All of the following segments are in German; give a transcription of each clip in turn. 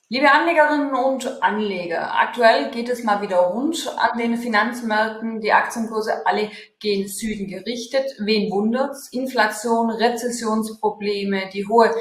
Liebe Anlegerinnen und Anleger, aktuell geht es mal wieder rund an den Finanzmärkten. Die Aktienkurse alle gen Süden gerichtet. Wen wundert's? Inflation, Rezessionsprobleme,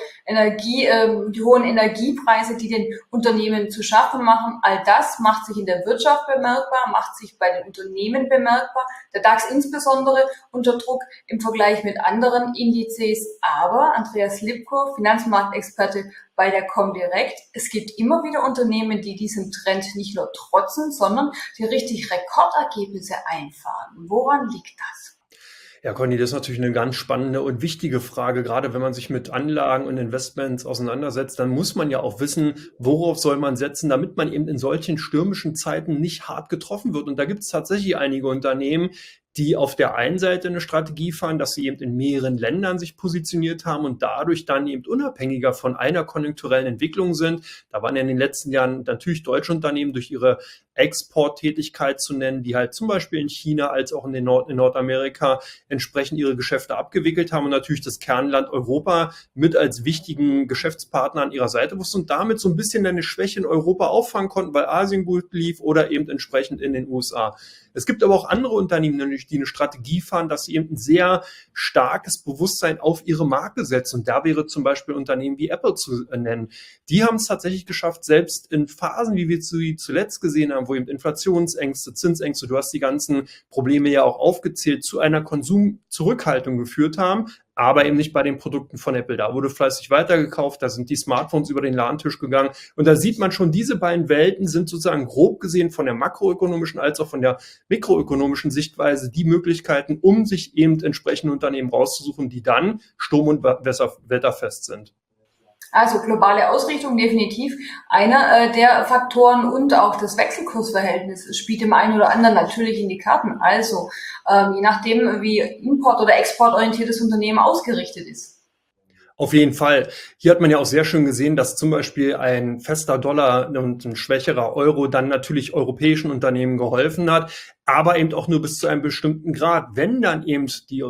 die hohen Energiepreise, die den Unternehmen zu schaffen machen. All das macht sich in der Wirtschaft bemerkbar, macht sich bei den Unternehmen bemerkbar. Der DAX insbesondere unter Druck im Vergleich mit anderen Indizes. Aber Andreas Lipko, Finanzmarktexperte bei der Comdirect, es gibt immer wieder Unternehmen, die diesem Trend nicht nur trotzen, sondern die richtig Rekordergebnisse einfahren. Woran liegt das? Ja, Conny, das ist natürlich eine ganz spannende und wichtige Frage. Gerade wenn man sich mit Anlagen und Investments auseinandersetzt, dann muss man ja auch wissen, worauf soll man setzen, damit man eben in solchen stürmischen Zeiten nicht hart getroffen wird. Und da gibt es tatsächlich einige Unternehmen, die auf der einen Seite eine Strategie fahren, dass sie eben in mehreren Ländern sich positioniert haben und dadurch dann eben unabhängiger von einer konjunkturellen Entwicklung sind. Da waren ja in den letzten Jahren natürlich deutsche Unternehmen durch ihre Exporttätigkeit zu nennen, die halt zum Beispiel in China als auch in Nordamerika entsprechend ihre Geschäfte abgewickelt haben und natürlich das Kernland Europa mit als wichtigen Geschäftspartner an ihrer Seite wussten und damit so ein bisschen eine Schwäche in Europa auffangen konnten, weil Asien gut lief oder eben entsprechend in den USA. Es gibt aber auch andere Unternehmen, die eine Strategie fahren, dass sie eben ein sehr starkes Bewusstsein auf ihre Marke setzen. Und da wäre zum Beispiel ein Unternehmen wie Apple zu nennen. Die haben es tatsächlich geschafft, selbst in Phasen, wie wir sie zuletzt gesehen haben, wo eben Inflationsängste, Zinsängste, du hast die ganzen Probleme ja auch aufgezählt, zu einer Konsumzurückhaltung geführt haben, aber eben nicht bei den Produkten von Apple. Da wurde fleißig weitergekauft, da sind die Smartphones über den Ladentisch gegangen. Und da sieht man schon, diese beiden Welten sind sozusagen grob gesehen von der makroökonomischen als auch von der mikroökonomischen Sichtweise die Möglichkeiten, um sich eben entsprechende Unternehmen rauszusuchen, die dann sturm- und wetterfest sind. Also globale Ausrichtung definitiv einer der Faktoren und auch das Wechselkursverhältnis spielt dem einen oder anderen natürlich in die Karten. Also je nachdem, wie import- oder exportorientiertes Unternehmen ausgerichtet ist. Auf jeden Fall. Hier hat man ja auch sehr schön gesehen, dass zum Beispiel ein fester Dollar und ein schwächerer Euro dann natürlich europäischen Unternehmen geholfen hat, aber eben auch nur bis zu einem bestimmten Grad. Wenn dann eben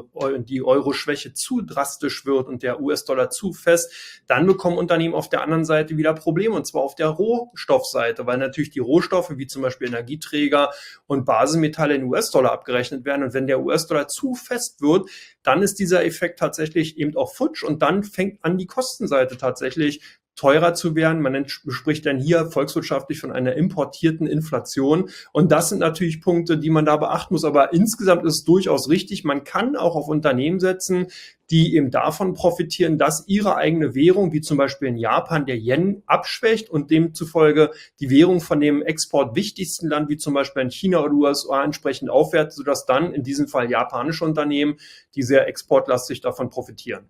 die Euro-Schwäche zu drastisch wird und der US-Dollar zu fest, dann bekommen Unternehmen auf der anderen Seite wieder Probleme, und zwar auf der Rohstoffseite, weil natürlich die Rohstoffe wie zum Beispiel Energieträger und Basismetalle in US-Dollar abgerechnet werden. Und wenn der US-Dollar zu fest wird, dann ist dieser Effekt tatsächlich eben auch futsch und dann fängt an, die Kostenseite tatsächlich teurer zu werden. Spricht dann hier volkswirtschaftlich von einer importierten Inflation. Und das sind natürlich Punkte, die man da beachten muss. Aber insgesamt ist es durchaus richtig. Man kann auch auf Unternehmen setzen, die eben davon profitieren, dass ihre eigene Währung, wie zum Beispiel in Japan der Yen, abschwächt und demzufolge die Währung von dem exportwichtigsten Land, wie zum Beispiel in China oder USA, entsprechend aufwertet, sodass dann in diesem Fall japanische Unternehmen, die sehr exportlastig davon profitieren.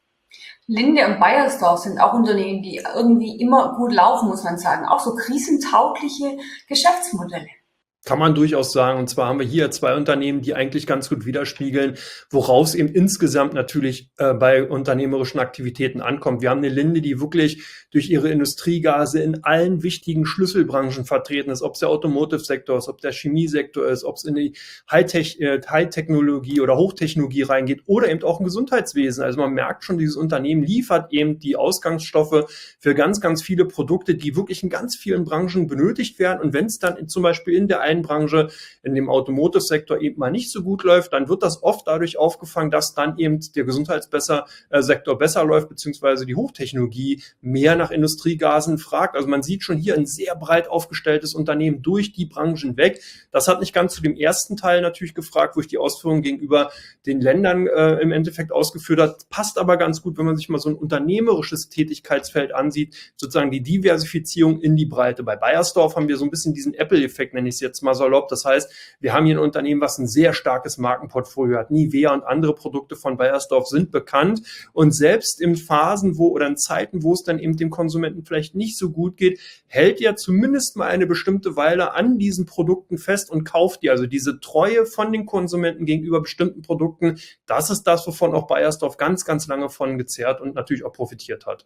Linde und Beiersdorf sind auch Unternehmen, die irgendwie immer gut laufen, muss man sagen. Auch so krisentaugliche Geschäftsmodelle. Kann man durchaus sagen. Und zwar haben wir hier zwei Unternehmen, die eigentlich ganz gut widerspiegeln, worauf es eben insgesamt natürlich bei unternehmerischen Aktivitäten ankommt. Wir haben eine Linde, die wirklich durch ihre Industriegase in allen wichtigen Schlüsselbranchen vertreten ist, ob es der Automotive-Sektor ist, ob der Chemiesektor ist, ob es in die Hightechnologie oder Hochtechnologie reingeht oder eben auch im Gesundheitswesen. Also man merkt schon, dieses Unternehmen liefert eben die Ausgangsstoffe für ganz, ganz viele Produkte, die wirklich in ganz vielen Branchen benötigt werden. Und wenn es dann zum Beispiel in der einen Branche, in dem Automotive-Sektor eben mal nicht so gut läuft, dann wird das oft dadurch aufgefangen, dass dann eben der Gesundheitssektor besser läuft, beziehungsweise die Hochtechnologie mehr nach Industriegasen fragt. Also man sieht schon hier ein sehr breit aufgestelltes Unternehmen durch die Branchen weg. Das hat nicht ganz zu dem ersten Teil natürlich gefragt, wo ich die Ausführungen gegenüber den Ländern im Endeffekt ausgeführt habe. Passt aber ganz gut, wenn man sich mal so ein unternehmerisches Tätigkeitsfeld ansieht, sozusagen die Diversifizierung in die Breite. Bei Beiersdorf haben wir so ein bisschen diesen Apple-Effekt, nenne ich es jetzt mal salopp. Das heißt, wir haben hier ein Unternehmen, was ein sehr starkes Markenportfolio hat. Nivea und andere Produkte von Beiersdorf sind bekannt. Und selbst in Phasen oder in Zeiten, wo es dann eben dem Konsumenten vielleicht nicht so gut geht, hält er zumindest mal eine bestimmte Weile an diesen Produkten fest und kauft die. Also diese Treue von den Konsumenten gegenüber bestimmten Produkten, das ist das, wovon auch Beiersdorf ganz, ganz lange von gezehrt und natürlich auch profitiert hat.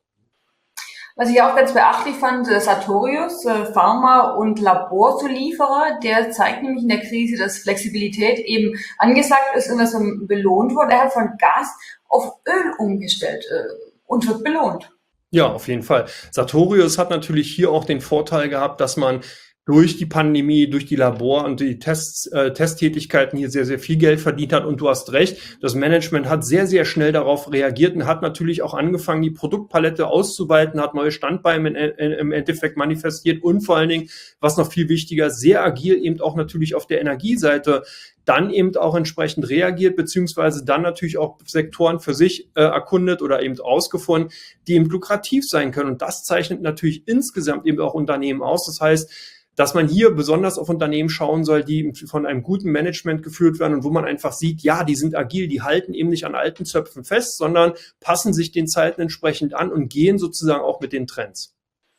Was ich auch ganz beachtlich fand, Sartorius, Pharma- und Laborzulieferer, der zeigt nämlich in der Krise, dass Flexibilität eben angesagt ist und dass er belohnt wurde. Er hat von Gas auf Öl umgestellt und wird belohnt. Ja, auf jeden Fall. Sartorius hat natürlich hier auch den Vorteil gehabt, dass man durch die Pandemie, durch die Labor- und die Testtätigkeiten hier sehr, sehr viel Geld verdient hat. Und du hast recht, das Management hat sehr, sehr schnell darauf reagiert und hat natürlich auch angefangen, die Produktpalette auszuweiten, hat neue Standbeine im Endeffekt manifestiert und vor allen Dingen, was noch viel wichtiger, sehr agil eben auch natürlich auf der Energieseite dann eben auch entsprechend reagiert, beziehungsweise dann natürlich auch Sektoren für sich erkundet oder eben ausgefunden, die eben lukrativ sein können. Und das zeichnet natürlich insgesamt eben auch Unternehmen aus. Das heißt, dass man hier besonders auf Unternehmen schauen soll, die von einem guten Management geführt werden und wo man einfach sieht, ja, die sind agil, die halten eben nicht an alten Zöpfen fest, sondern passen sich den Zeiten entsprechend an und gehen sozusagen auch mit den Trends.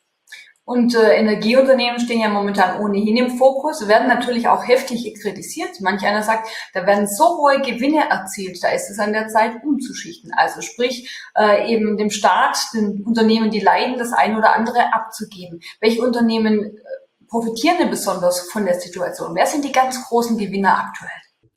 Und Energieunternehmen stehen ja momentan ohnehin im Fokus, werden natürlich auch heftig kritisiert. Manch einer sagt, da werden so hohe Gewinne erzielt, da ist es an der Zeit umzuschichten. Also sprich, eben dem Staat, den Unternehmen, die leiden, das ein oder andere abzugeben. Welche Unternehmen profitieren denn besonders von der Situation? Wer sind die ganz großen Gewinner aktuell?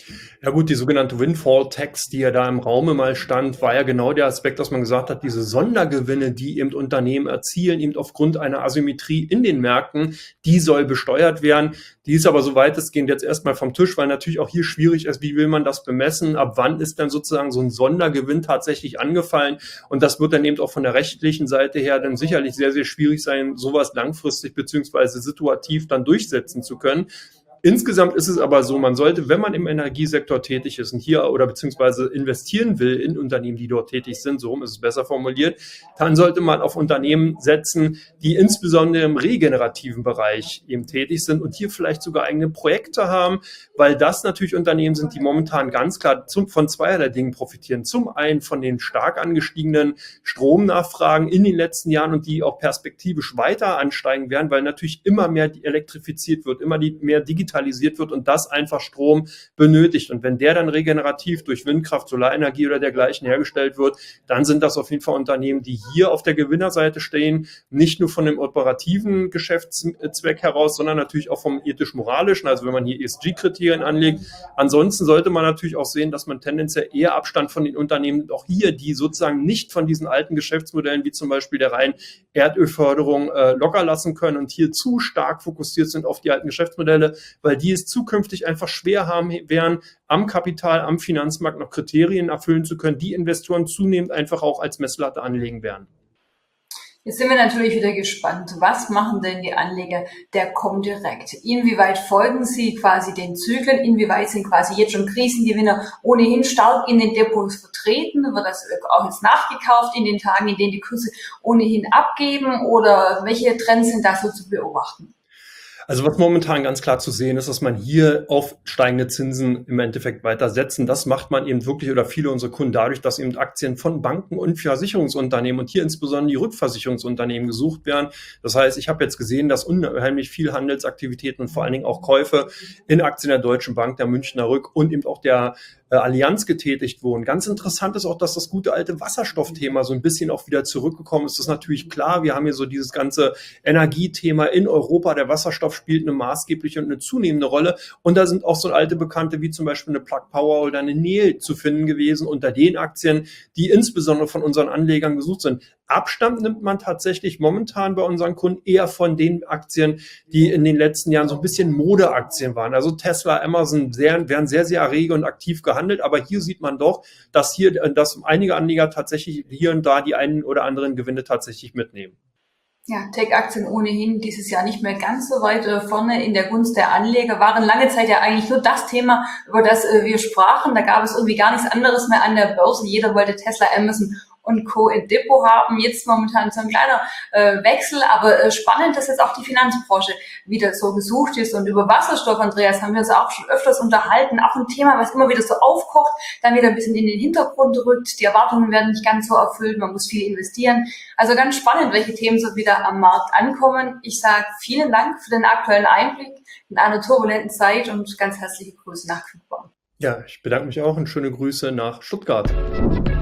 Ja gut, die sogenannte Windfall-Tax, die ja da im Raume mal stand, war ja genau der Aspekt, dass man gesagt hat, diese Sondergewinne, die eben Unternehmen erzielen, eben aufgrund einer Asymmetrie in den Märkten, die soll besteuert werden. Die ist aber so weitestgehend jetzt erstmal vom Tisch, weil natürlich auch hier schwierig ist, wie will man das bemessen, ab wann ist dann sozusagen so ein Sondergewinn tatsächlich angefallen, und das wird dann eben auch von der rechtlichen Seite her dann sicherlich sehr, sehr schwierig sein, sowas langfristig beziehungsweise situativ dann durchsetzen zu können. Insgesamt ist es aber so, man sollte, wenn man im Energiesektor tätig ist und hier oder beziehungsweise investieren will in Unternehmen, die dort tätig sind, so rum ist es besser formuliert, dann sollte man auf Unternehmen setzen, die insbesondere im regenerativen Bereich eben tätig sind und hier vielleicht sogar eigene Projekte haben, weil das natürlich Unternehmen sind, die momentan ganz klar von zweierlei Dingen profitieren. Zum einen von den stark angestiegenen Stromnachfragen in den letzten Jahren und die auch perspektivisch weiter ansteigen werden, weil natürlich immer mehr elektrifiziert wird, immer mehr digitalisiert wird und das einfach Strom benötigt. Und wenn der dann regenerativ durch Windkraft, Solarenergie oder dergleichen hergestellt wird, dann sind das auf jeden Fall Unternehmen, die hier auf der Gewinnerseite stehen, nicht nur von dem operativen Geschäftszweck heraus, sondern natürlich auch vom ethisch-moralischen, also wenn man hier ESG-Kriterien anlegt. Ansonsten sollte man natürlich auch sehen, dass man tendenziell eher Abstand von den Unternehmen, auch hier, die sozusagen nicht von diesen alten Geschäftsmodellen, wie zum Beispiel der reinen Erdölförderung, locker lassen können und hier zu stark fokussiert sind auf die alten Geschäftsmodelle, weil die es zukünftig einfach schwer haben werden, am Kapital, am Finanzmarkt noch Kriterien erfüllen zu können, die Investoren zunehmend einfach auch als Messlatte anlegen werden. Jetzt sind wir natürlich wieder gespannt. Was machen denn die Anleger der Comdirect? Inwieweit folgen sie quasi den Zyklen? Inwieweit sind quasi jetzt schon Krisengewinner ohnehin stark in den Depots vertreten? Wird das auch jetzt nachgekauft in den Tagen, in denen die Kurse ohnehin abgeben? Oder welche Trends sind da so zu beobachten? Also was momentan ganz klar zu sehen ist, dass man hier auf steigende Zinsen im Endeffekt weiter setzen. Das macht man eben wirklich oder viele unserer Kunden dadurch, dass eben Aktien von Banken und Versicherungsunternehmen und hier insbesondere die Rückversicherungsunternehmen gesucht werden. Das heißt, ich habe jetzt gesehen, dass unheimlich viel Handelsaktivitäten und vor allen Dingen auch Käufe in Aktien der Deutschen Bank, der Münchner Rück und eben auch der Allianz getätigt wurden. Ganz interessant ist auch, dass das gute alte Wasserstoffthema so ein bisschen auch wieder zurückgekommen ist. Das ist natürlich klar, wir haben hier so dieses ganze Energiethema in Europa. Der Wasserstoff spielt eine maßgebliche und eine zunehmende Rolle. Und da sind auch so alte Bekannte wie zum Beispiel eine Plug Power oder eine Nel zu finden gewesen unter den Aktien, die insbesondere von unseren Anlegern gesucht sind. Abstand nimmt man tatsächlich momentan bei unseren Kunden eher von den Aktien, die in den letzten Jahren so ein bisschen Modeaktien waren. Also Tesla, Amazon werden sehr, sehr rege und aktiv gehandelt. Aber hier sieht man doch, dass einige Anleger tatsächlich hier und da die einen oder anderen Gewinne tatsächlich mitnehmen. Ja, Tech-Aktien ohnehin dieses Jahr nicht mehr ganz so weit vorne in der Gunst der Anleger, waren lange Zeit ja eigentlich nur das Thema, über das wir sprachen. Da gab es irgendwie gar nichts anderes mehr an der Börse. Jeder wollte Tesla, Amazon und Co. im Depot haben. Jetzt momentan so ein kleiner Wechsel, aber spannend, dass jetzt auch die Finanzbranche wieder so gesucht ist. Und über Wasserstoff, Andreas, haben wir uns auch schon öfters unterhalten. Auch ein Thema, was immer wieder so aufkocht, dann wieder ein bisschen in den Hintergrund rückt. Die Erwartungen werden nicht ganz so erfüllt, man muss viel investieren. Also ganz spannend, welche Themen so wieder am Markt ankommen. Ich sage vielen Dank für den aktuellen Einblick in einer turbulenten Zeit und ganz herzliche Grüße nach Quickborn. Ja, ich bedanke mich auch und schöne Grüße nach Stuttgart.